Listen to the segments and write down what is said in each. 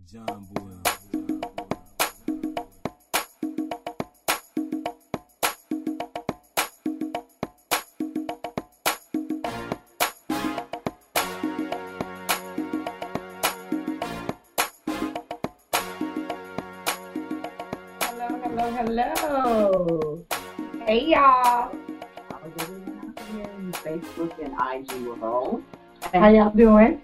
John Boy. Hello. Hey, y'all. Facebook and IG world. How y'all doing?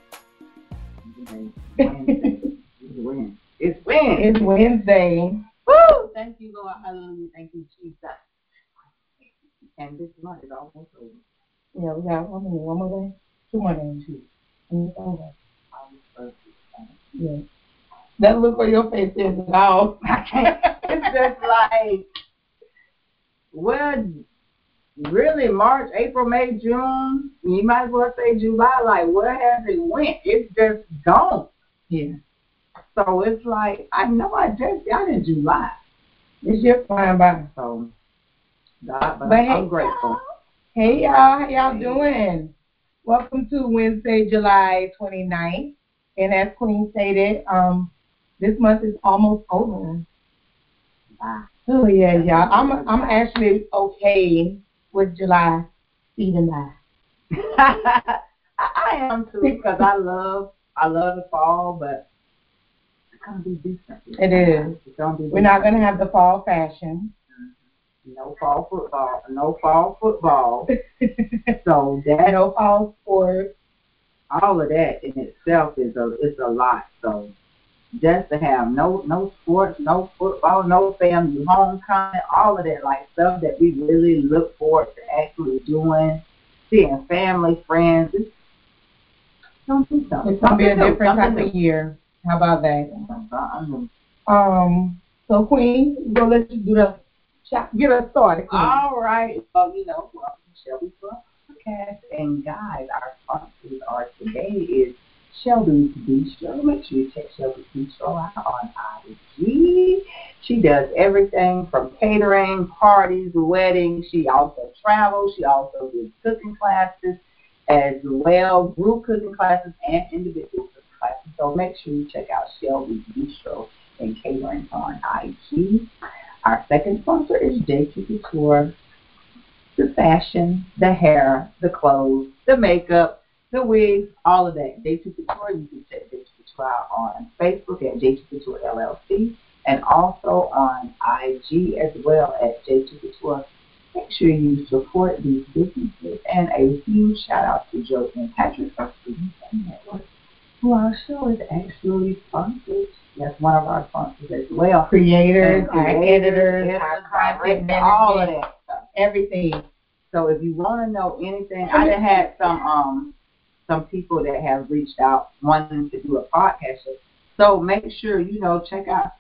It's Wednesday. Woo! Thank you, Lord. Hallelujah. Thank you, Jesus. And this month is almost over. Yeah, we got one more day. 2 more days. And it's over. Yeah. That look on your face is all. It's just like, well, really March, April, May, June, you might as well say July, like where has it went? It's just gone. Yeah. So it's like, I know I just got in July. This year flying by. So, God, but hey, I'm grateful. Hey, y'all. How y'all doing? Welcome to Wednesday, July 29th. And as Queen stated, this month is almost over. Wow. Oh, yeah, y'all. I'm actually okay with July speeding by. I am too, because I love the fall, but it's gonna be different. It is. It's gonna be different. We're not gonna have the fall fashion. No fall football. So that, no fall sports. all of that in itself is a lot. So just to have no sports, no football, no family homecoming, all of that, like stuff that we really look forward to actually doing, seeing family, friends. It's gonna be something. It's gonna be a different type of year. How about that? So Queen, we're gonna let you do the get us started. Queen. All right. Well, welcome to Shelby's Podcast. And guys, our sponsors are today is Shelby's Bistro. Make sure you check Shelby's Bistro out on IG. She does everything from catering, parties, weddings. She also travels. She also does cooking classes as well, group cooking classes and individual cooking classes. So make sure you check out Shelby's Bistro and catering on IG. Our second sponsor is JT Couture. The fashion, the hair, the clothes, the makeup, the wigs, all of that. JT Couture, you can check JT Couture out on Facebook at JT Couture LLC and also on IG as well at JT Couture. Make sure you support these businesses. And a huge shout out to Joe and Patrick of Freedom Network, who our show is actually sponsored. That's one of our sponsors as well. Creators, our editors, our content management, all of that stuff. Everything. So if you want to know anything, I done had some people that have reached out wanting to do a podcast show. So make sure, check out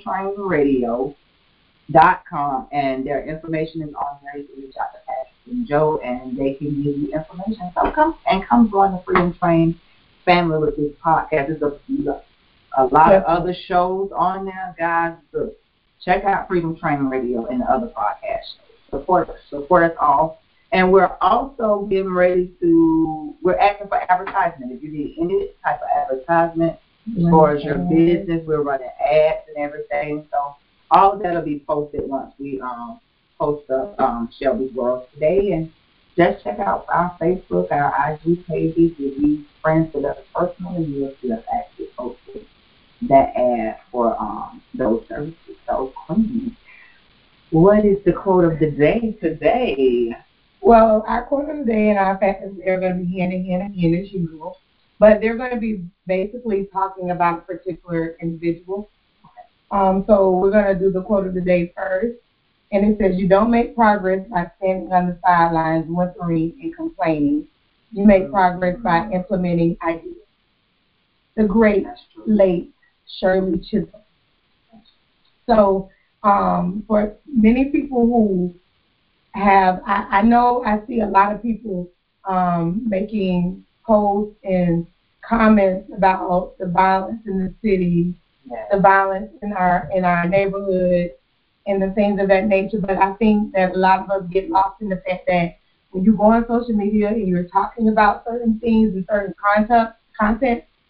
freedomtrainradio.com, and their information is on there. You can reach out to Patrick and Joe, and they can give you information. So come join the Freedom Train family with this podcast. There's a lot of other shows on there, guys. So check out Freedom Train Radio and the other podcast shows. Support us all. And we're also getting ready we're asking for advertisement. If you need any type of advertisement as far as your business, we're running ads and everything. So all of that will be posted once we post up Shelby's World today. And just check out our Facebook, our IG pages. If you friends with us personally, you'll see us actually posted that ad for those services. So, Queen, what is the quote of the day today? Well, our quote of the day and our factors are going to be hand in hand again as usual, but they're going to be basically talking about a particular individual. So we're going to do the quote of the day first, and it says, "You don't make progress by standing on the sidelines, whimpering and complaining. You make progress by implementing ideas." The great late Shirley Chisholm. So for many people who have, I know I see a lot of people making posts and comments about the violence in the city, the violence in our neighborhood, and the things of that nature. But I think that a lot of us get lost in the fact that when you go on social media and you're talking about certain things and certain content,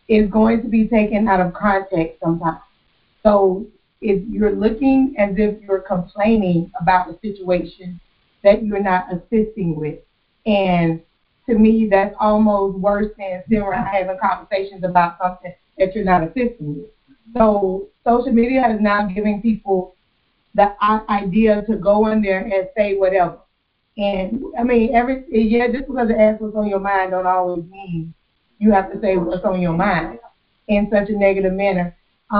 is going to be taken out of context sometimes. So if you're looking as if you're complaining about a situation that you're not assisting with, and to me, that's almost worse than sitting around having conversations about something that you're not assisting with. So social media is now giving people the idea to go in there and say whatever. And I mean, just because it asks what's on your mind don't always mean you have to say what's on your mind in such a negative manner.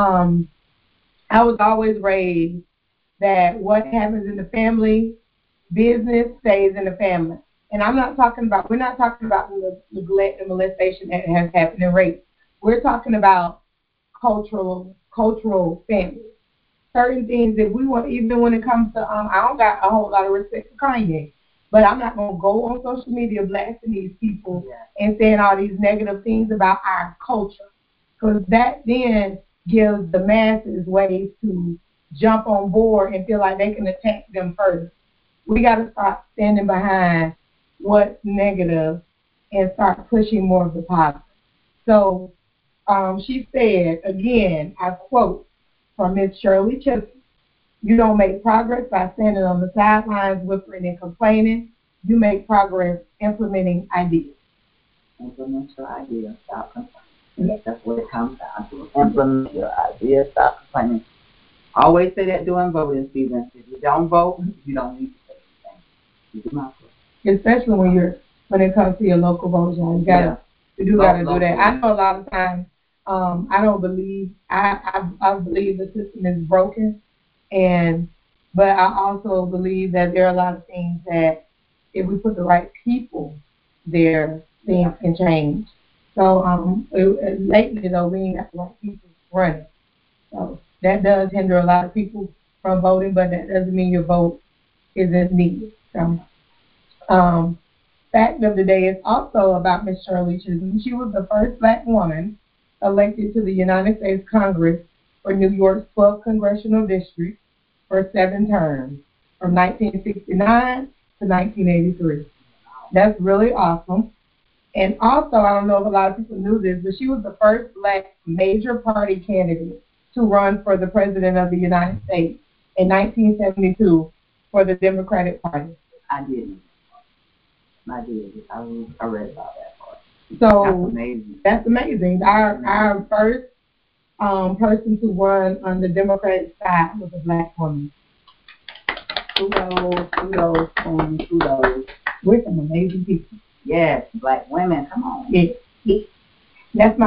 I was always raised that what happens in the family business stays in the family. And we're not talking about the neglect and molestation that has happened in rape. We're talking about cultural families. Certain things that we want, even when it comes to, I don't got a whole lot of respect for Kanye, but I'm not going to go on social media blasting these people and saying all these negative things about our culture, because that then gives the masses ways to jump on board and feel like they can attack them further. We got to start standing behind what's negative and start pushing more of the positive. So she said, again, I quote from Ms. Shirley Chisholm, "You don't make progress by standing on the sidelines whispering and complaining. You make progress implementing ideas." Implement your ideas, stop complaining. That's what it comes down to. Implement your ideas, stop complaining. I always say that during voting season. If you don't vote, you don't need to say anything. Especially when it comes to your local votes, you gotta do that. I know a lot of times I don't believe I believe the system is broken, but I also believe that there are a lot of things that if we put the right people there, things can change. So lately though, we ain't got the right people running. So that does hinder a lot of people from voting, but that doesn't mean your vote isn't needed. So fact of the day is also about Ms. Shirley Chisholm. She was the first black woman elected to the United States Congress for New York's 12th Congressional District for 7 terms, from 1969 to 1983. That's really awesome. And also, I don't know if a lot of people knew this, but she was the first black major party candidate to run for the President of the United States in 1972 for the Democratic Party. I did. I read about that part. So that's amazing. That's amazing. Our first person to run on the Democratic side was a black woman. Kudos. We're some amazing people. Yes, black women. Come on. Yeah. That's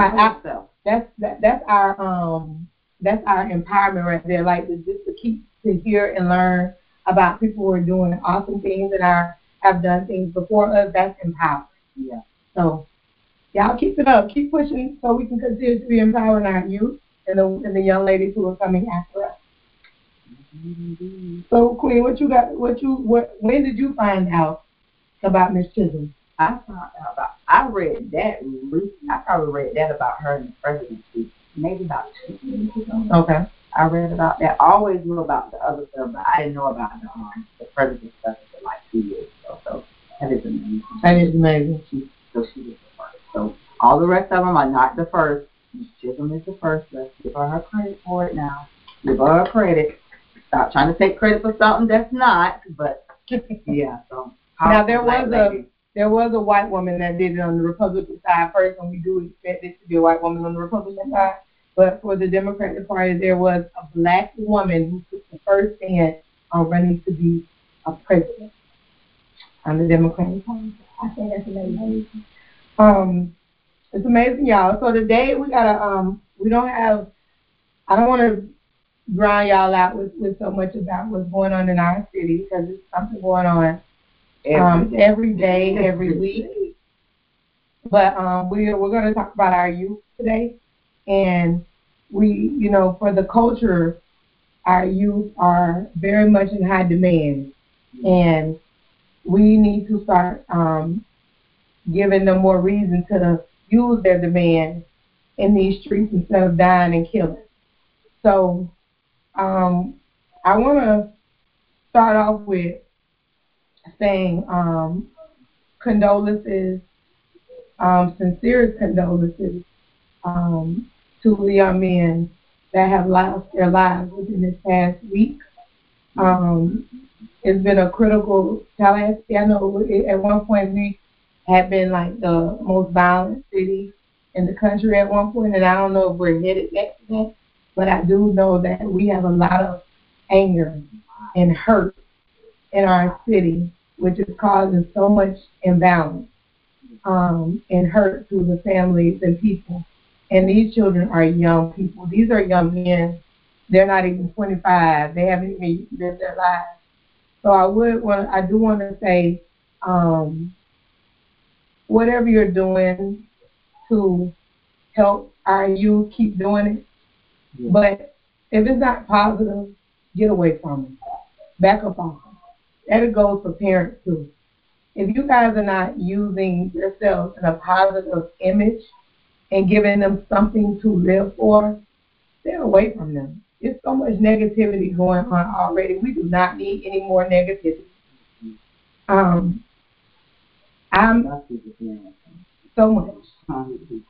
our empowerment right there. Like just to keep to hear and learn about people who are doing awesome things and have done things before us. That's empowering. Yeah. So y'all keep it up. Keep pushing so we can continue to be empowering our youth and the young ladies who are coming after us. Mm-hmm. So Queen, when did you find out about Miss Chisholm? I read that I probably read that about her in the presidency maybe about 2 years ago. Okay. I read about that. I always knew about the other stuff, but I didn't know about the president stuff until like 2 years ago. So that is amazing. That is amazing. She was the first. So all the rest of them are not the first. Ms. Chisholm is the first. Let's give her credit for it now. Give her credit. Stop trying to take credit for something that's not. But yeah. So now there was a white woman that did it on the Republican side first, and we do expect it to be a white woman on the Republican side. But for the Democratic Party, there was a black woman who took the first stand on running to be a president on the Democratic Party. I think that's amazing. It's amazing, y'all. So today we gotta I don't want to drown y'all out with so much about what's going on in our city, because there's something going on every day, every week. But we're going to talk about our youth today. And for the culture, our youth are very much in high demand. And we need to start giving them more reason to use their demand in these streets instead of dying and killing. So I want to start off with saying condolences, sincerest condolences to the young men that have lost their lives within this past week. It's been a critical Tallahassee. I know at one point we had been like the most violent city in the country at one point, and I don't know if we're headed back to that, but I do know that we have a lot of anger and hurt in our city, which is causing so much imbalance and hurt to the families and people. And these children are young people. These are young men. They're not even 25. They haven't even lived their lives. So I do want to say, whatever you're doing to help our youth, keep doing it. Yeah. But if it's not positive, get away from it. Back up on it. That goes for parents too. If you guys are not using yourselves in a positive image and giving them something to live for, stay away from them. There's so much negativity going on already. We do not need any more negativity. I'm so much.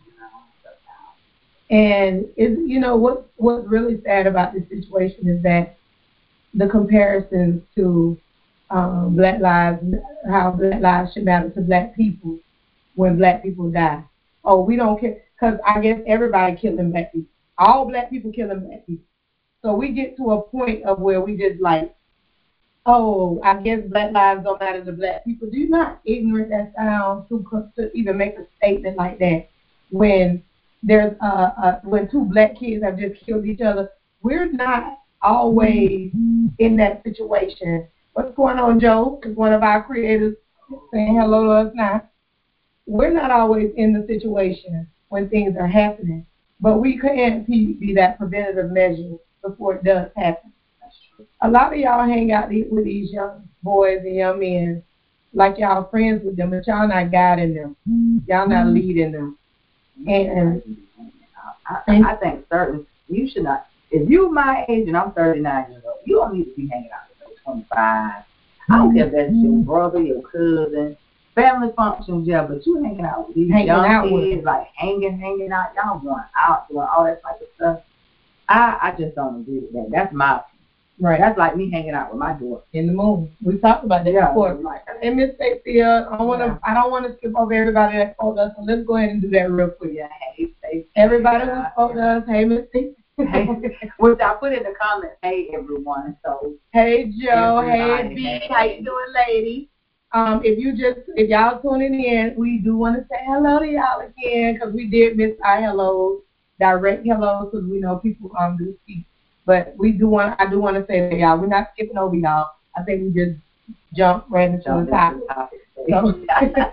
And what's really sad about this situation is that the comparisons to Black lives, how Black lives should matter to Black people when Black people die. Oh, we don't care, because I guess everybody killing Black people. All Black people killing Black people. So we get to a point of where we just like, oh, I guess Black lives don't matter to Black people. Do you not ignorant that sounds to even make a statement like that when there's when two Black kids have just killed each other? We're not always in that situation. What's going on, Joe? Because one of our creators saying hello to us now. We're not always in the situation when things are happening, but we can't be that preventative measure before it does happen. That's true. A lot of y'all hang out with these young boys and young men like y'all friends with them, but y'all not guiding them. Y'all not leading them. And I think you should not. If you're my age and I'm 39 years old, you don't need to be hanging out with those 25. I don't care if that's your brother, your cousin, family functions, yeah, but you hanging out with these young kids, like hanging out, y'all going out, doing all that type of stuff. I just don't agree with that. That's my opinion. Right. That's like me hanging out with my daughter in the moon. We talked about that before. Like, hey, Miss Stacy, I don't want to skip over everybody that called us. So let's go ahead and do that real quick. Yeah, hey, Stacy. Everybody who called us, hey, Miss Stacy. Which I put in the comments, hey, everyone. So hey, Joe. Hey, B. How you doing, lady? If y'all tuning in, we do want to say hello to y'all again because we did miss our hellos, direct hellos, because we know people do speak. But I do want to say that y'all, we're not skipping over y'all. I think we just jumped right into the topic. So,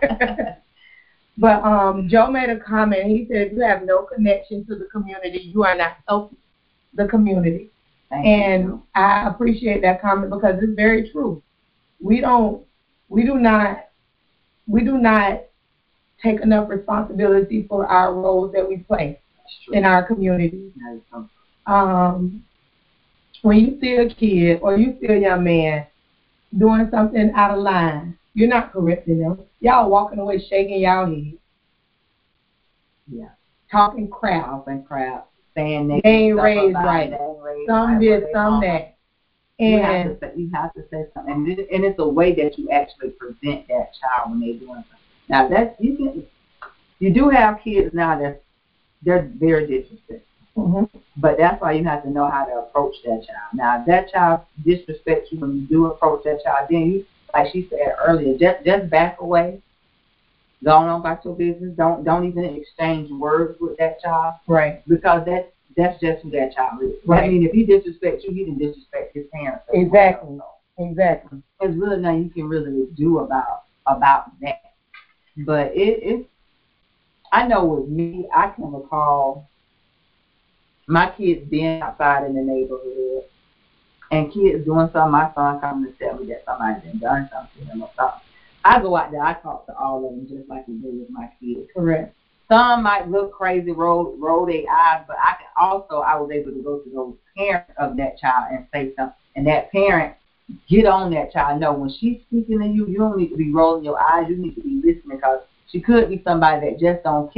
but Joe made a comment. He said, if you have no connection to the community, you are not helping the community. And I appreciate that comment because it's very true. We do not take enough responsibility for our roles that we play in our community. When you see a kid or you see a young man doing something out of line, you're not correcting them. Y'all walking away shaking y'all head. Yeah. Talking crap. Saying they ain't raised right. Some this, some that. And you have to say something, and it's a way that you actually present that child when they're doing something. Now you do have kids now they're very disrespectful, but that's why you have to know how to approach that child. Now if that child disrespects you when you do approach that child, then you, like she said earlier, just back away, go on about your business. Don't even exchange words with that child, right? Because that's just who that child is. Right. I mean, if he disrespects you, he can disrespect his parents. Exactly. There's really nothing you can really do about that. But I know with me, I can recall my kids being outside in the neighborhood and kids doing something. My son coming to tell me that somebody had done something to him or something. I go out there, I talk to all of them just like you do with my kids. Correct. Some might look crazy, roll their eyes, but I was able to go to those parents of that child and say something. And that parent, get on that child. No, when she's speaking to you, you don't need to be rolling your eyes. You need to be listening because she could be somebody that just don't care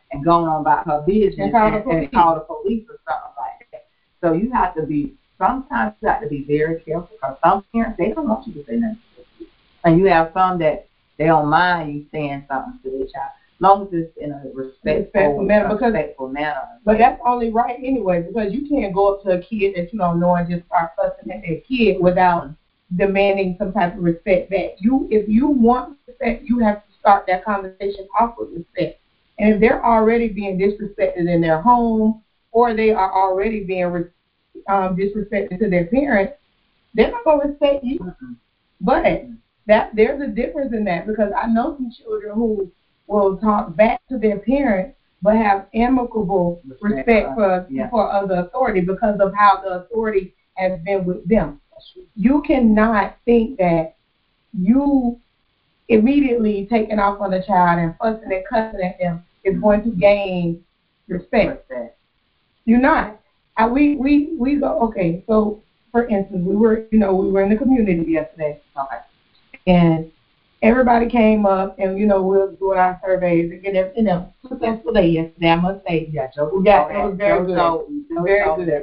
and going on about her business and call the police or something like that. So you have to be, sometimes you have to be very careful, because some parents, they don't want you to say nothing to you. And you have some that they don't mind you saying something to their child, as long as it's in a respectful manner. But that's only right anyway, because you can't go up to a kid that you don't know and just start fussing at their kid without demanding some type of respect back. If you want respect, you have to start that conversation off with respect. And if they're already being disrespected in their home, or they are already being disrespected to their parents, they're not going to respect you. Mm-hmm. But there's a difference in that, because I know some children who will talk back to their parents but have amicable respect for other authority because of how the authority has been with them. You cannot think that you immediately taking off on a child and fussing and cussing at them is going to gain respect. You're not. We go, okay, so for instance, we were in the community yesterday. Okay. And everybody came up and, we were doing our surveys and successful day yesterday, I must say. Yeah, it was very good. Very good.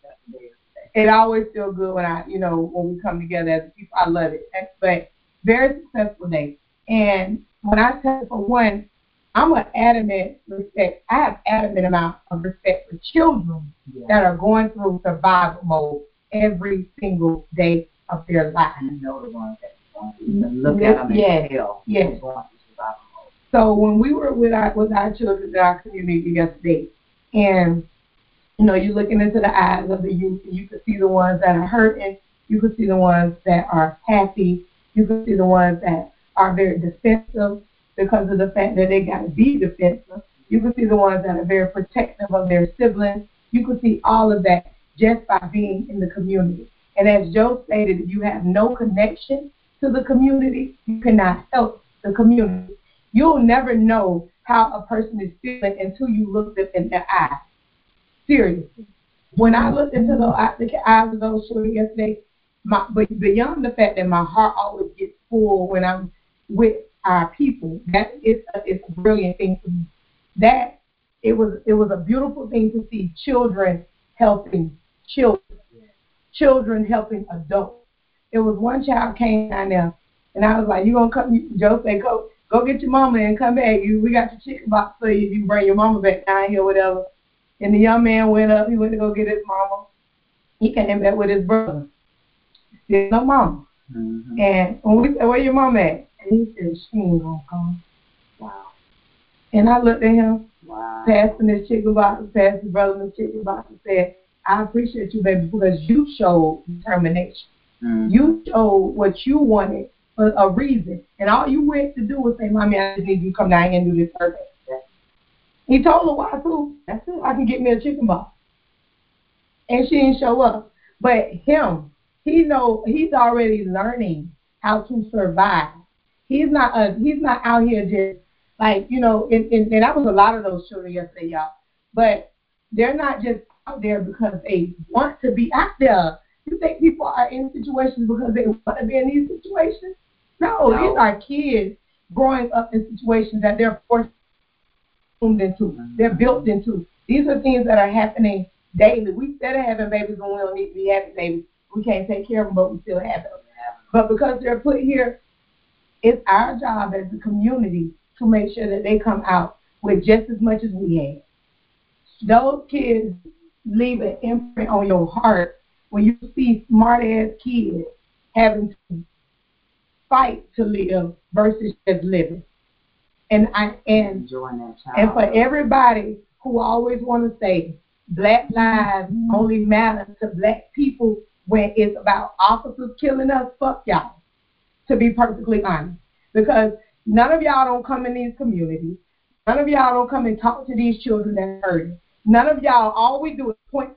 It always feels good when we come together as people. I love it. But very successful day. And when I tell you, for one, I'm an adamant respect. I have adamant amount of respect for children that are going through survival mode every single day of their life. I know the ones that look at them and tell. Yes. So when we were with our children in our community yesterday, and you're looking into the eyes of the youth, and you can see the ones that are hurting, you can see the ones that are happy, you can see the ones that are very defensive because of the fact that they got to be defensive. You can see the ones that are very protective of their siblings. You can see all of that just by being in the community. And as Joe stated, if you have no connection to the community, you cannot help the community. You'll never know how a person is feeling until you look them in their eyes. Seriously. When I looked into the eyes of those children yesterday, but beyond the fact that my heart always gets full when I'm with our people, that it's a brilliant thing for me. That it was a beautiful thing to see children helping children helping adults. There was one child came down there, and I was like, "You gonna come?" Joe said, "Go get your mama and come back. We got your chicken box for you. You bring your mama back down here, whatever." And the young man went up. He went to go get his mama. He came back with his brother. Still no mama. Mm-hmm. And when we said, "Where your mama at?" And he said, "She ain't gonna come." Wow. And I looked at him, passing his chicken box, passed his brother his chicken box, and said, "I appreciate you, baby, because you showed determination. Mm-hmm. You showed what you wanted for a reason. And all you went to do was say, Mommy, I just need you to come down here and do this survey." He told her why, too. That's it. I can get me a chicken box. And she didn't show up. But him, he's already learning how to survive. He's not out here just like, and that was a lot of those children yesterday, y'all. But they're not just out there because they want to be out there. You think people are in situations because they want to be in these situations? No, these are kids growing up in situations that they're forced into. They're built into. These are things that are happening daily. We instead of having babies when we don't need to be having babies, we can't take care of them, but we still have them. But because they're put here, it's our job as a community to make sure that they come out with just as much as we have. Those kids leave an imprint on your heart when you see smart-ass kids having to fight to live versus just living. And for everybody who always want to say Black lives only matter to Black people when it's about officers killing us, fuck y'all, to be perfectly honest. Because none of y'all don't come in these communities. None of y'all don't come and talk to these children that are hurting. None of y'all, all we do is point.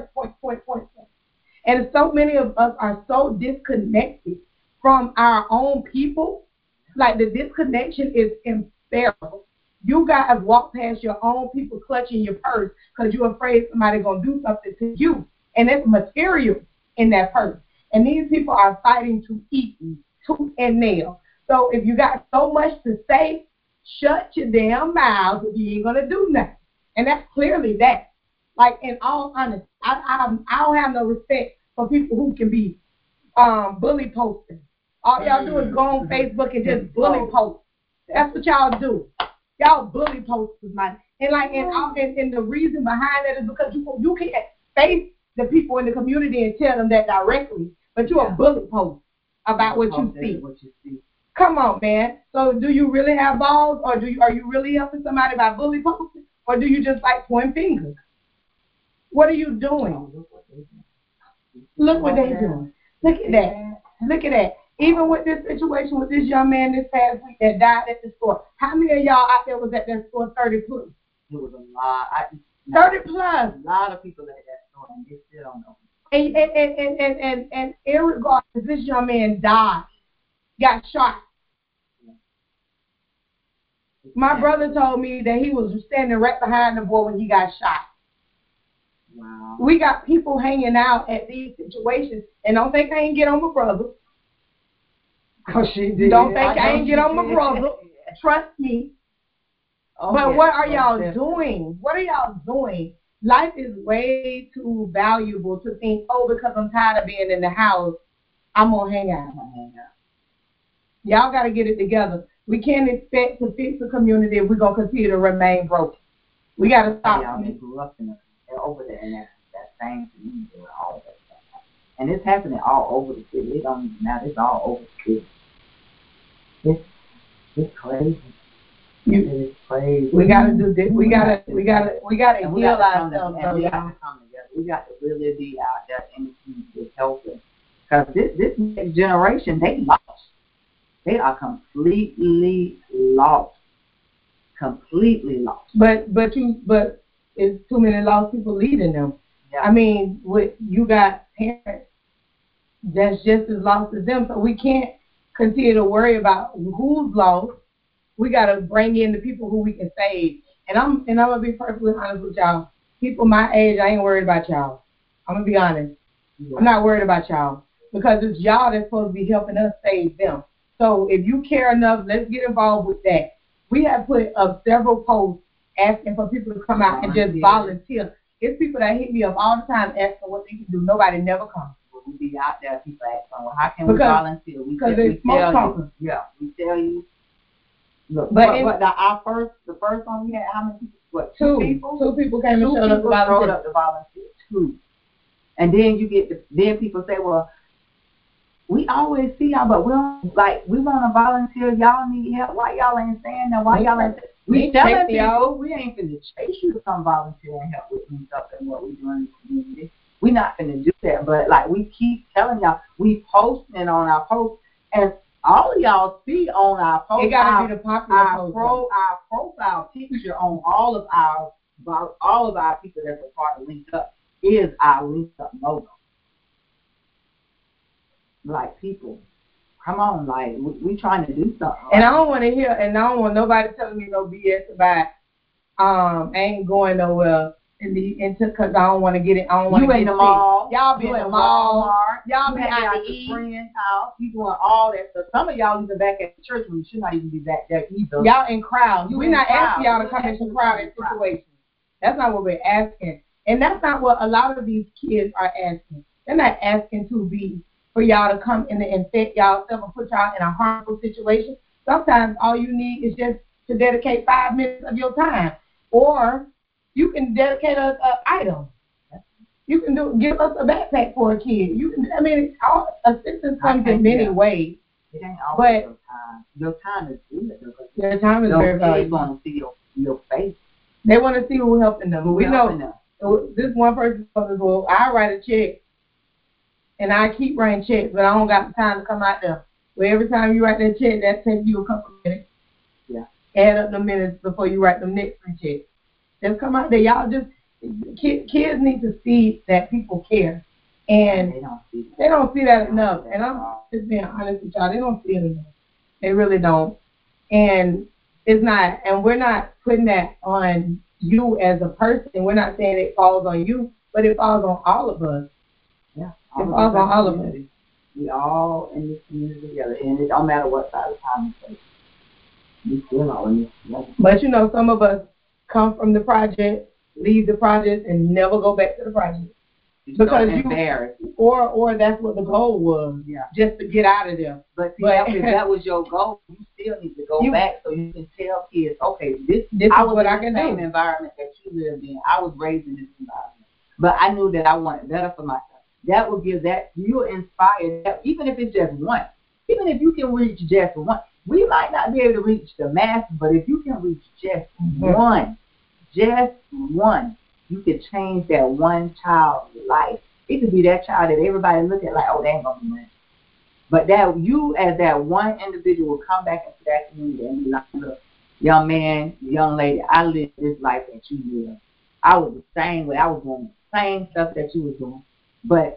And so many of us are so disconnected from our own people. Like the disconnection is unbearable. You guys walk past your own people clutching your purse because you're afraid somebody's going to do something to you. And there's material in that purse. And these people are fighting to eat tooth and nail. So if you got so much to say, shut your damn mouth if you ain't gonna do nothing. And that's clearly that. Like, in all honesty, I don't have no respect for people who can be bully posters. All y'all do is go on Facebook and just bully post. That's what y'all do. Y'all bully posters, man. And the reason behind that is because you can't face the people in the community and tell them that directly, but you're a bully post about what you see. Come on, man. So do you really have balls, or are you really helping somebody by bully posting, or do you just like point fingers? What are you doing? Look what they're doing. Look at that. Look at that. Even with this situation with this young man this past week that died at the store, how many of y'all out there was at that store 30 plus? It was a lot. 30 plus. A lot of people at that store, and they still don't know. And irregardless, this young man died, got shot. My brother told me that he was standing right behind the boy when he got shot. Wow. We got people hanging out at these situations, and don't think I ain't get on my brother. Oh, she did. Don't think I ain't get on my brother. Trust me. Oh, but what are y'all doing? What are y'all doing? Life is way too valuable to think, because I'm tired of being in the house, I'm going to hang out. Y'all got to get it together. We can't expect to fix the community if we're going to continue to remain broken. We got to stop. Y'all grew up over there in that same community with all that stuff. And it's happening all over the city. It don't even matter. It's all over the city. It's crazy. It's crazy. We gotta do this. We gotta heal ourselves. We got to come together. We got to really be out there in the community helping. Because this next generation, they lost. They are completely lost. Completely lost. But it's too many lost people leading them. Yeah. I mean, you got parents that's just as lost as them, so we can't continue to worry about who's lost. We gotta bring in the people who we can save. And I'm gonna be perfectly honest with y'all. People my age, I ain't worried about y'all. I'm gonna be honest. Yeah. I'm not worried about y'all because it's y'all that's supposed to be helping us save them. So if you care enough, let's get involved with that. We have put up several posts asking for people to come out and just volunteer. It's people that hit me up all the time asking what they can do. Nobody never comes. We be out there, people asking, well, how can we volunteer? Because there's smoke pumpers. Yeah, we tell you. Look, the first one we had, how many people? What, two people? Two people came and showed up to volunteer. Two. And then people say, well, we always see y'all, but we want to volunteer. Y'all need help. Why y'all ain't saying that? Why y'all ain't? We telling people we ain't finna chase you to come volunteer and help with me stuff and what we doing in the community. We're not finna do that. But we keep telling y'all, we posting on our posts, and all of y'all see on our post. It gotta be the popular post. Our profile picture on all of our people that's a part of Linked Up is our Linked Up logo. People, come on, we trying to do something. And I don't want to hear, and I don't want nobody telling me no BS about I ain't going nowhere because I don't want to get it. I don't want to get in the mall. Y'all be in the mall. Y'all be out to eat. Friend's house. You doing all that stuff. Some of y'all even back at the church when you should not even be back there either. Y'all in crowds. We're not asking y'all to come into crowded situations. That's not what we're asking, and that's not what a lot of these kids are asking. They're not asking for y'all to come in and infect y'all self and put y'all in a harmful situation. Sometimes all you need is just to dedicate 5 minutes of your time. Or you can dedicate an item. You can give us a backpack for a kid. All assistance comes in many ways. It ain't always your time. Your time is good. Your time is very valuable. They want to see your face. They want to see who's helping them. We know this one person says, well, I write a check. And I keep writing checks, but I don't got the time to come out there. Well, every time you write that check, that takes you a couple of minutes. Yeah. Add up the minutes before you write the next 3 checks. Just come out there. Y'all kids need to see that people care. And they don't see that enough. And I'm just being honest with y'all. They don't see it enough. They really don't. And we're not putting that on you as a person. We're not saying it falls on you, but it falls on all of us. Yeah. It falls on all of us. We all in this community together, and it don't matter what side of time we take. We still all in this together. But you know, some of us come from the project, leave the project, and never go back to the project. Because so embarrassed. Or that's what the goal was, just to get out of there. But see, if that was your goal, you still need to go back so you can tell kids, okay, this is what I can do. Same environment that you lived in. I was raised in this environment, but I knew that I wanted better for myself. That will give that you inspire that, even if it's just one, even if you can reach just one. We might not be able to reach the masses, but if you can reach just one, you could change that one child's life. It could be that child that everybody look at like, oh, they ain't gonna be money. But that you, as that one individual, will come back into that community and be like, look, young man, young lady, I lived this life that you live. I was the same way. I was doing the same stuff that you was doing. But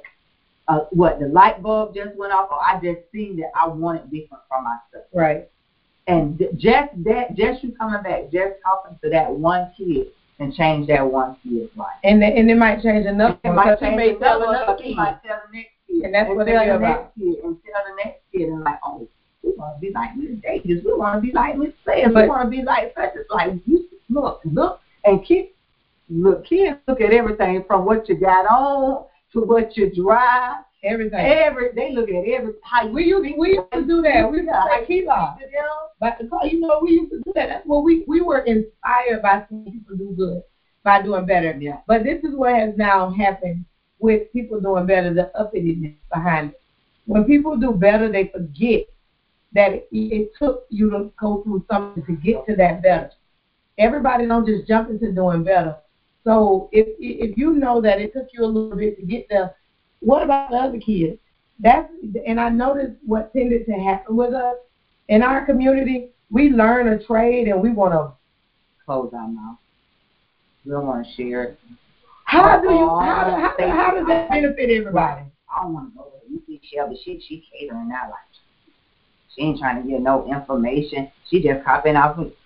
the light bulb just went off, or I just seen that I wanted different from myself. Right. And just you coming back, just talking to that one kid, and change that one kid's life. And it might change another one. Because he may tell another kid. He might tell the next kid. And that's what they're about. And tell the next kid, and like, oh, we want to be like Miss Davis. We want to be like Miss Sayers. We want to be like such. It's like, you look. And kids look at everything from what you got on to what you drive. Everything. They look at how we used to do that. We used to say Kila. But you know, we used to do that. That's what we were inspired by seeing people do good, by doing better. Yeah. But this is what has now happened with people doing better, the uppityness behind it. When people do better, they forget that it took you to go through something to get to that better. Everybody don't just jump into doing better. So if you know that it took you a little bit to get there, what about the other kids? And I noticed what tended to happen with us in our community. We learn a trade and we want to close our mouth. We don't want to share it. How does that benefit everybody? I don't want to go there. You see Shelby, she catering that like she ain't trying to get no information. She just copying off me.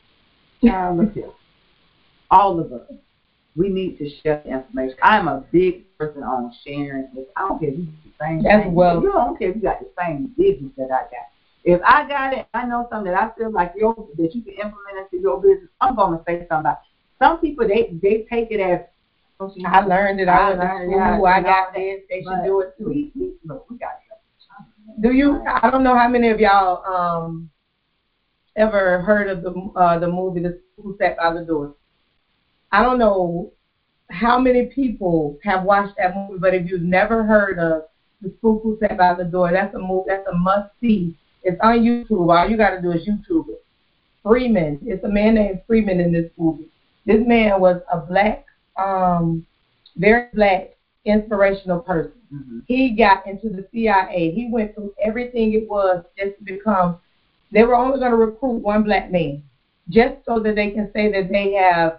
Look here. All of us. We need to share the information. I'm a big person on sharing. I don't care if you do the same thing. Well. You don't care if you got the same business that I got. If I got it, I know something that I feel like that you can implement into your business, I'm going to say something about it. Some people, they take it as, I learned it. I got this. They should do it too. We got it. Do you? I don't know how many of y'all ever heard of the movie The Who Sat by the Door. I don't know how many people have watched that movie, but if you've never heard of The Spook Who Sat by the Door, that's a movie. That's a must-see. It's on YouTube. All you got to do is YouTube it. Freeman. It's a man named Freeman in this movie. This man was a black, very black, inspirational person. Mm-hmm. He got into the CIA. He went through everything it was just to become. They were only going to recruit one black man, just so that they can say that they have.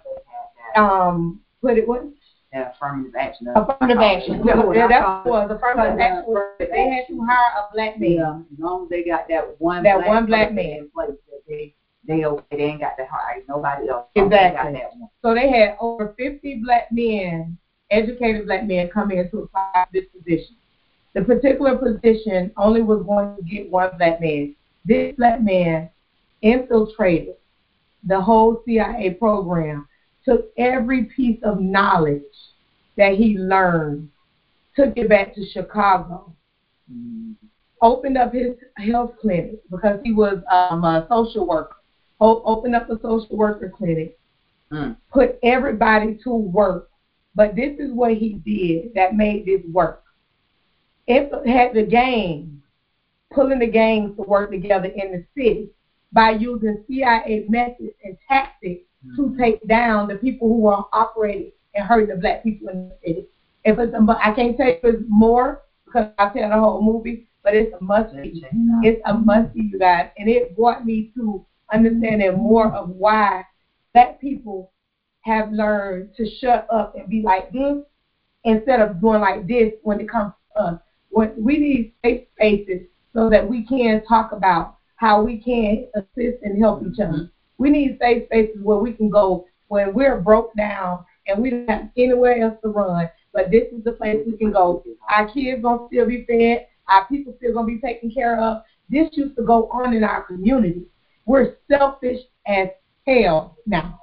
Affirmative action. Affirmative action. Yeah, that was affirmative action. They had to hire a black man. Yeah, as long as they got that one black man in place, they ain't got to hire nobody else. Exactly. They got that one. So they had over 50 black men, educated black men, come in to apply for this position. The particular position only was going to get one black man. This black man infiltrated the whole CIA program. Took every piece of knowledge that he learned, took it back to Chicago, opened up his health clinic because he was a social worker, opened up a social worker clinic, put everybody to work. But this is what he did that made this work. It had the gangs, pulling the gangs to work together in the city by using CIA methods and tactics to take down the people who are operating and hurting the black people in the city. I can't tell you if it's more because I tell the whole movie, but it's a must-see. It's a must-see, you guys. And it brought me to understanding more of why black people have learned to shut up and be like this instead of doing like this when it comes to us. We need safe spaces so that we can talk about how we can assist and help each other. We need safe spaces where we can go when we're broke down and we don't have anywhere else to run. But this is the place we can go. Our kids gonna still be fed. Our people still gonna be taken care of. This used to go on in our community. We're selfish as hell now.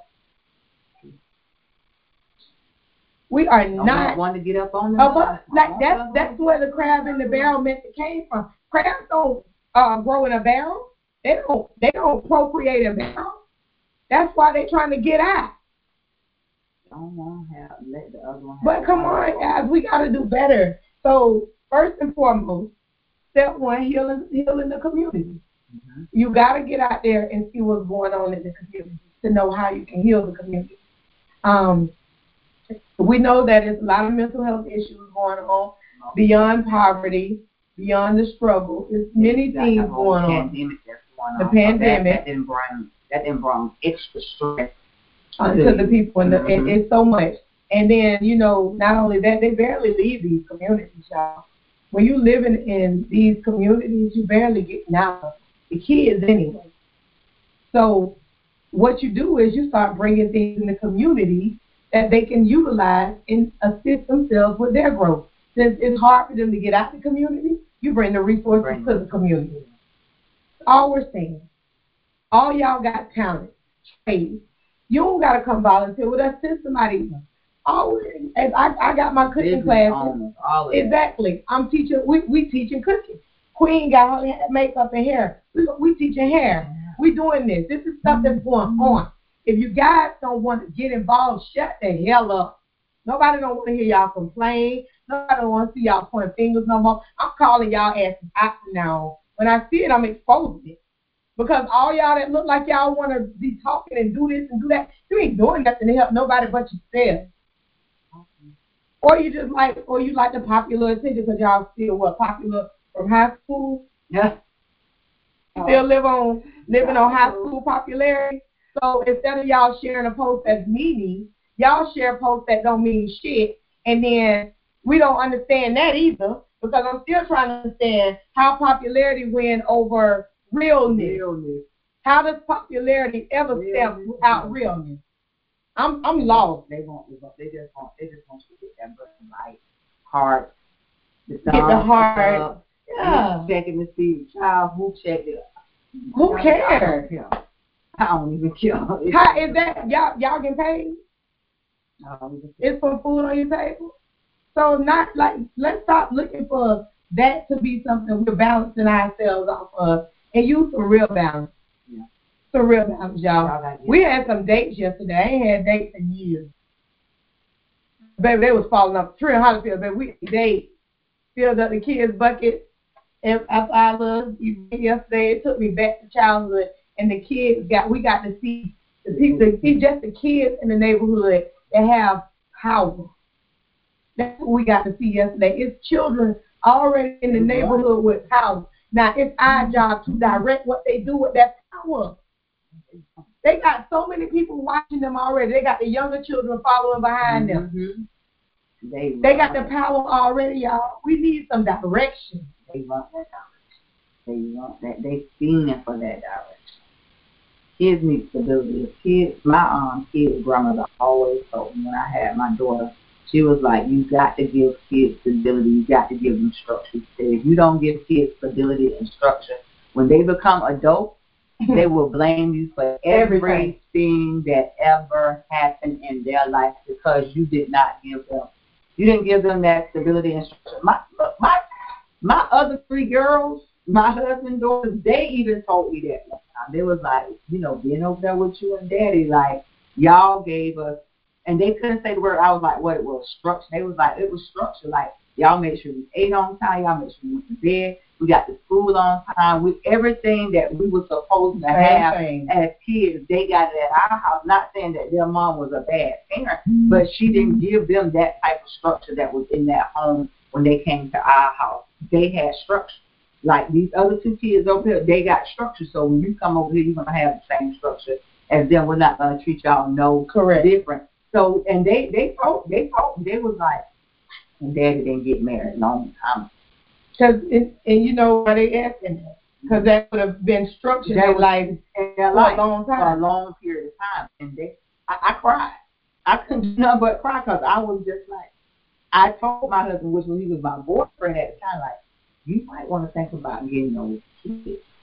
We are not want to get up on that's where the crab in the barrel method came from. Crabs don't grow in a barrel. They don't procreate in a barrel. That's why they're trying to get out. Don't want to let the other one have. But come on, guys, we got to do better. So first and foremost, step one, healing the community. Mm-hmm. You got to get out there and see what's going on in the community to know how you can heal the community. We know that there's a lot of mental health issues going on beyond poverty, beyond the struggle. There's many things going on. The pandemic. That didn't bring extra stress to the people. And it's so much. And then, not only that, they barely leave these communities, y'all. When you live in these communities, you barely get out. The kids anyway. So what you do is you start bringing things in the community that they can utilize and assist themselves with their growth. Since it's hard for them to get out the community, you bring the resources to the community. All we're saying. All y'all got talent, trade. You don't got to come volunteer with us. Send somebody. I got my cooking classes. Exactly. I'm teaching. We teaching cooking. Queen got her makeup and hair. We teaching hair. We doing this. This is stuff that's going on. If you guys don't want to get involved, shut the hell up. Nobody don't want to hear y'all complain. Nobody don't want to see y'all pointing fingers no more. I'm calling y'all asses out now. When I see it, I'm exposing it. Because all y'all that look like y'all want to be talking and do this and do that, you ain't doing nothing to help nobody but yourself. Or you like the popular attention because y'all still popular from high school? Yeah. Still living on high school popularity. So instead of y'all sharing a post that's meaning, y'all share posts that don't mean shit, and then we don't understand that either because I'm still trying to understand how popularity win over realness. How does popularity ever step without realness? I'm lost. They just want you to get that button right, heart, get the heart. Yeah. Checking to see child who checked it. Who cares? I don't even care. How is that? Y'all get paid? It's for food on your table. So let's stop looking for that to be something we're balancing ourselves off of and use some real balance. Yeah. Some real balance, y'all. We had some dates yesterday. I ain't had dates in years. Baby, they was falling off the tree in Hollyfield, baby. We filled up the kids' bucket. And after I loved yesterday, it took me back to childhood. And the kids we got to see the people, just the kids in the neighborhood that have power. That's what we got to see yesterday. It's children already in the neighborhood with power. Now, it's our job to direct what they do with that power. They got so many people watching them already. They got the younger children following behind them. They got the power already, y'all. We need some direction. They want that direction. They want that. They fiending for that direction. Kids need stability. My kid's grandmother always told me when I had my daughter, she was like, you got to give kids stability. You got to give them structure. She said, if you don't give kids stability and structure, when they become adults, they will blame you for everything that ever happened in their life because you didn't give them that stability and structure. My other 3 girls, my husband's daughters, they even told me that one time. They was like, being over there with you and daddy, like, y'all gave us, and they couldn't say the word. I was like, what it was, structure. They was like, it was structure. Like, y'all made sure we ate on time. Y'all made sure we went to bed. We got to school on time. With everything that we were supposed to have as kids, they got it at our house. Not saying that their mom was a bad parent, but she didn't give them that type of structure that was in that home when they came to our house. They had structure. Like these other 2 kids over here, they got structure. So when you come over here, you're going to have the same structure as them. We're not going to treat y'all different. So, and they told me, they was like, and Daddy didn't get married long time. And you know why they asking that? Because that would have been structured in life for a long time. For a long period of time. And I cried. I couldn't do nothing but cry because I was just like, I told my husband, which he was my boyfriend at the time, like, you might want to think about getting those kids.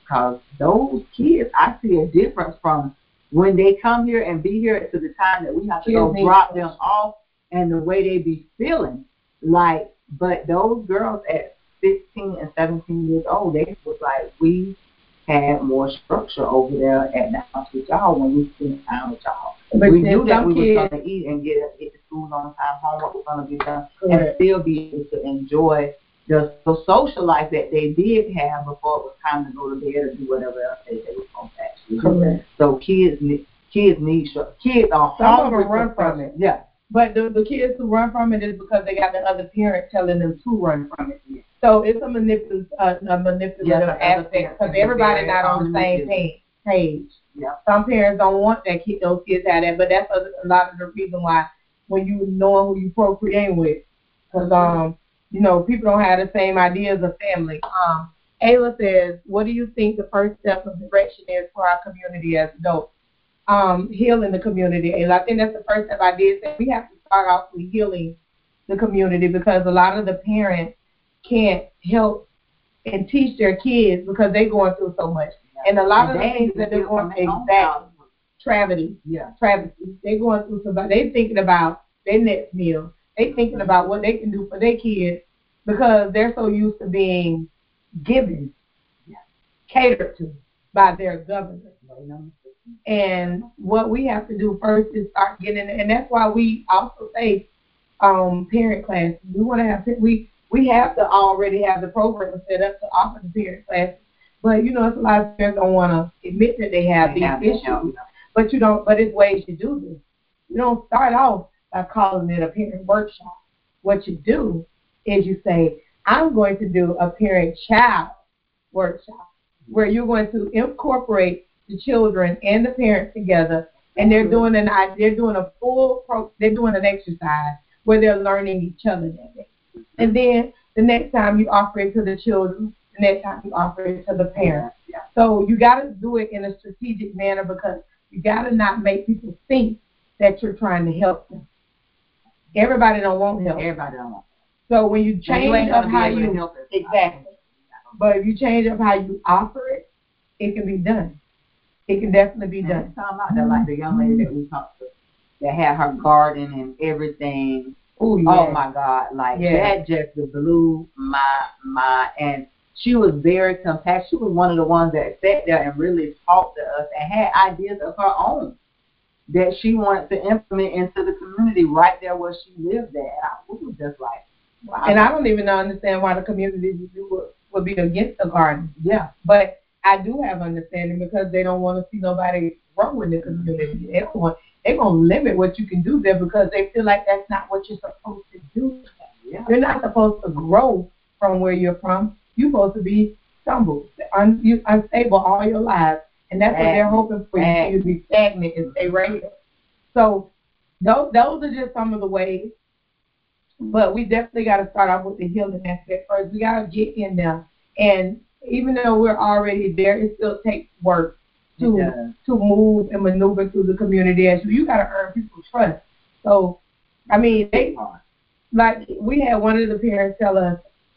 because those kids, I see a difference from when they come here and be here to the time that we have to go drop them off and the way they be feeling. Like, but those girls at 16 and 17 years old, they was like, we had more structure over there at the house with y'all when we spent time with y'all. But we knew that we were going to eat and get to school on time, homework was going to be done, and still be able to enjoy the social life that they did have before it was time to go to bed or do whatever else they were going to actually do. So kids need structure. Kids are hungry to run from it. Yeah. But the kids who run from it is because they got the other parent telling them to run from it. Yeah. So it's a manipulative aspect because everybody not on the same page. Yeah. Some parents don't want those kids to have that, but that's a lot of the reason why when you know who you procreate with, because people don't have the same ideas of family. Ayla says, what do you think the first step of direction is for our community as adults? Healing the community. And I think that's the first step I did say. We have to start off with healing the community because a lot of the parents can't help and teach their kids because they're going through so much. And a lot of the things that they're going through, travesty. They're going through something. They're thinking about their next meal. They're thinking about what they can do for their kids because they're so used to being given, catered to by their government. And what we have to do first is start getting, and that's why we also say parent classes. We want to have we have to already have the program set up to offer the parent classes, but it's a lot of parents don't want to admit that they have these issues. But But it's ways to do this. You don't start off by calling it a parent workshop. What you do is you say, I'm going to do a parent-child workshop where you're going to incorporate the children and the parents together, and they're doing an exercise where they're learning each other that day. And then the next time you offer it to the children, the next time you offer it to the parents. So you got to do it in a strategic manner because you got to not make people think that you're trying to help them. Everybody don't want help. Everybody don't want. So when you change up how you but if you change up how you offer it, it can be done. It can definitely be done. Talking about that, like the young lady that we talked to, that had her garden and everything. Ooh, yeah. Oh my God! That just blew my mind. And she was very compassionate. She was one of the ones that sat there and really talked to us and had ideas of her own that she wanted to implement into the community right there where she lived at. We was just like, wow. And I don't even understand why the community would be against the garden. Yeah, but I do have understanding because they don't want to see nobody grow in the community. They're going to limit what you can do there because they feel like that's not what you're supposed to do. Yeah. You're not supposed to grow from where you're from. You're supposed to be stumbled, unstable all your life. And that's what they're hoping for you to be stagnant and stay right here. So those are just some of the ways. But we definitely got to start off with the healing aspect first. We got to get in there. And even though we're already there, it still takes work to move and maneuver through the community. As you got to earn people's trust. So, I mean, we had one of the parents tell us,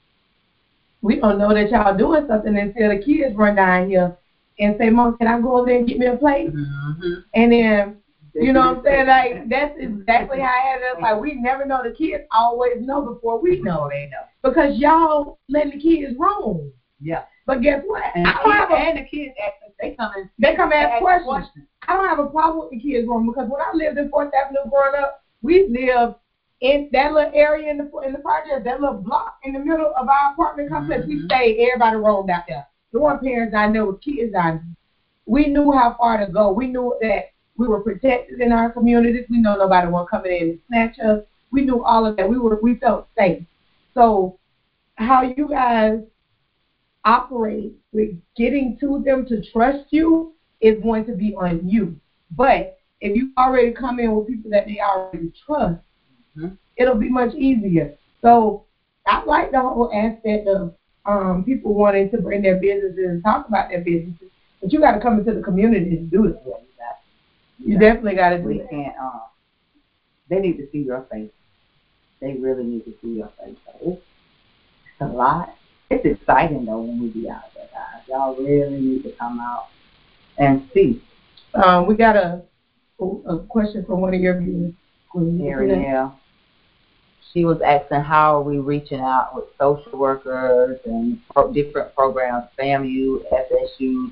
we don't know that y'all doing something until the kids run down here and say, Mom, can I go over there and get me a plate? Mm-hmm. And then, you know what I'm saying? Like, that's exactly how I had it. Like, we never know. The kids always know before we know. They know. Because y'all letting the kids roam. Yeah. But guess what? And the kids they come and ask questions. I don't have a problem with the kids roaming because when I lived in 4th Avenue growing up, we lived in that little area in the project, that little block in the middle of our apartment complex. We stayed, everybody roamed out there. The one parents I know with kids I knew. We knew how far to go. We knew that we were protected in our communities. We know nobody was coming in and snatch us. We knew all of that. We felt safe. So how you guys operate with getting to them to trust you is going to be on you. But if you already come in with people that they already trust, it'll be much easier. So I like the whole aspect of people wanting to bring their businesses and talk about their businesses, but you got to come into the community to do it. You definitely got to do it. Can't. They need to see your face. They really need to see your face. It's a lot. It's exciting though when we be out there, guys. Y'all really need to come out and see. We got a question from one of your viewers. Ariel. She was asking how are we reaching out with social workers and different programs, FAMU, FSU,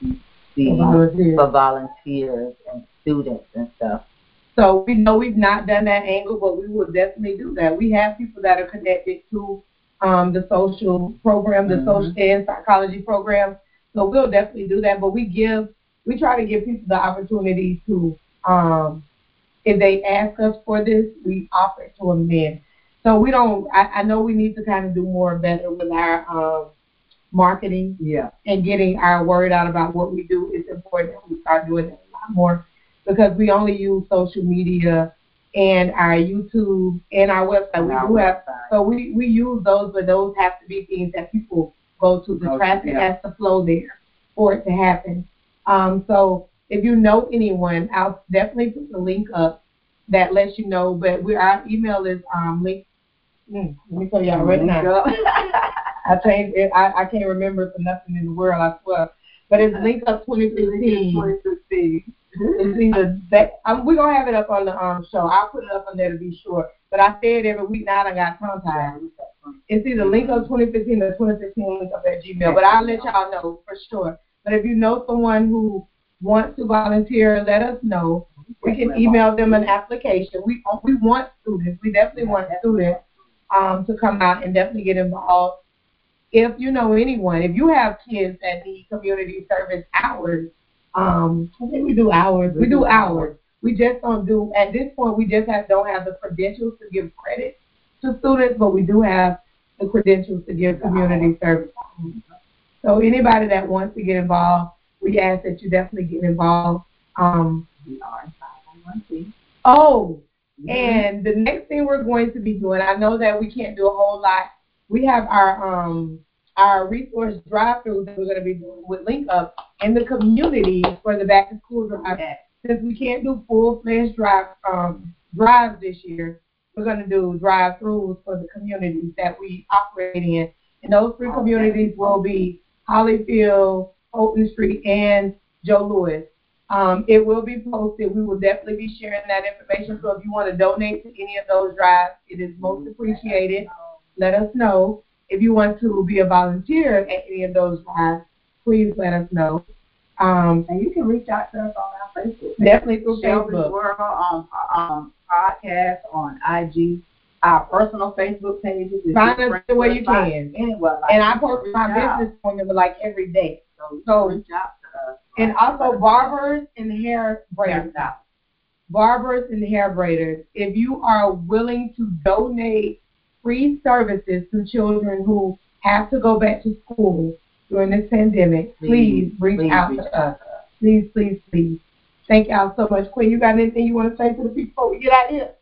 CCC, for volunteers and students and stuff. So we know we've not done that angle, but we will definitely do that. We have people that are connected to the social program, the social and psychology program. So we'll definitely do that. But we try to give people the opportunity to, if they ask us for this, we offer it to them then. So we don't. I know we need to kind of do better with our marketing, and getting our word out about what we do. It's important that we start doing it a lot more, because we only use social media and our YouTube and our website. So we use those, but those have to be things that people go to. The traffic has to flow there for it to happen. So if you know anyone, I'll definitely put the link up that lets you know. But our email is link. Let me tell y'all right now. I changed it. I can't remember for nothing in the world, I swear. But it's Link Up 2015. It's either that we're gonna have it up on the show. I'll put it up on there to be sure. But I say it every week now. I got tongue tied. It's either Link Up 2015 or 2015 Link Up at Gmail. But I'll let y'all know for sure. But if you know someone who wants to volunteer, let us know. We can email them an application. We want students. We definitely want students to come out and definitely get involved. If you know anyone, if you have kids that need community service hours, I think we do hours. We do hours. We just don't do, at this point, we just don't have the credentials to give credit to students, but we do have the credentials to give community service. So anybody that wants to get involved, we ask that you definitely get involved. We are in 511C. And the next thing we're going to be doing, I know that we can't do a whole lot. We have our resource drive-through that we're going to be doing with Link Up in the community for the back-to-school drive. Since we can't do full-fledged drives this year, we're going to do drive-throughs for the communities that we operate in. And those three communities will be Hollyfield, Holton Street, and Joe Louis. It will be posted. We will definitely be sharing that information. So if you want to donate to any of those drives, it is most appreciated. Let us know. If you want to be a volunteer at any of those drives, please let us know. And you can reach out to us on our Facebook. Definitely through Facebook. World on podcast, on IG. Our personal Facebook pages. Find us the way you can. Anywhere, and I post my business formula like every day. So reach out to us. And also barbers and hair braiders. Barbers and hair braiders. If you are willing to donate free services to children who have to go back to school during this pandemic, please reach out to us. Please, please, please. Thank y'all so much. Quinn, you got anything you want to say to the people before we get out of here?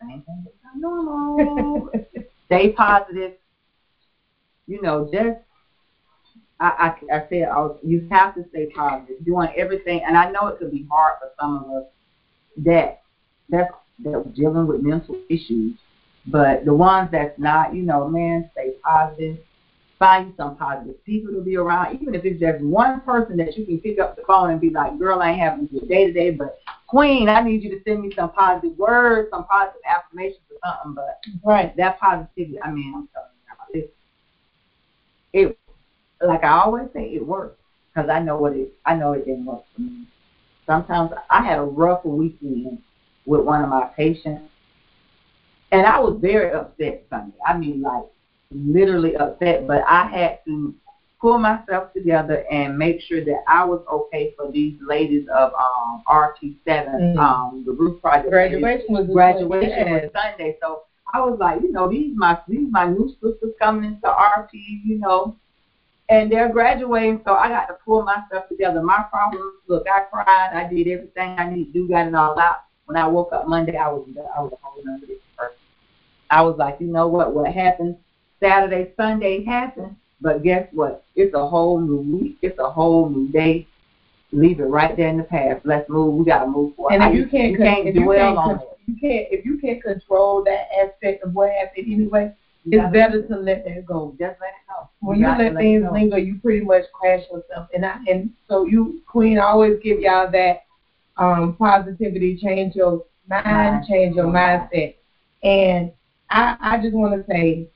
No. Stay positive. You know, just I said you have to stay positive, doing everything. And I know it could be hard for some of us that's dealing with mental issues. But the ones that's not, man, stay positive. Find some positive people to be around, even if it's just one person that you can pick up the phone and be like, girl, I ain't having a good day today, but Queen, I need you to send me some positive words, some positive affirmations or something. But that positivity, I mean, I'm telling you, it like I always say, it works because I know it didn't work for me. Sometimes I had a rough weekend with one of my patients, and I was very upset Sunday. I mean, like, literally upset, but I had to pull myself together and make sure that I was okay for these ladies of RT7, the Roof Project. Graduation was Sunday, so I was like, these my new sisters coming into RT, and they're graduating, so I got to pull myself together. My problems, look, I cried, I did everything I need to do, got it all out. When I woke up Monday, I was a whole other person. I was like, you know what happened Saturday, Sunday happened, but guess what? It's a whole new week. It's a whole new day. Leave it right there in the past. Let's move. We gotta move forward. And if you can't dwell on it. If you can't control that aspect of what happened anyway, it's better to let that go. Just let it go. when you let things linger, you pretty much crash yourself. And so you, Queen, always give y'all that positivity, change your mind, change your mindset. And I just want to say,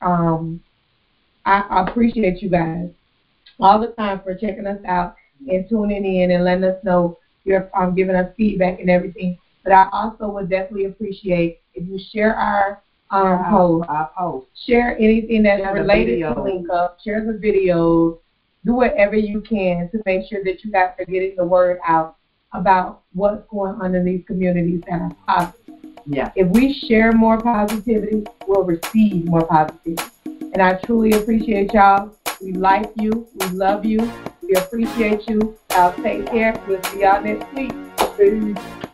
I appreciate you guys all the time for checking us out and tuning in and letting us know you're giving us feedback and everything. But I also would definitely appreciate if you share our post. Share anything that's related to Link Up. Share the videos. Do whatever you can to make sure that you guys are getting the word out about what's going on in these communities that are positive. Yeah. If we share more positivity, we'll receive more positivity. And I truly appreciate y'all. We like you. We love you. We appreciate you. Y'all take care. We'll see y'all next week. Peace.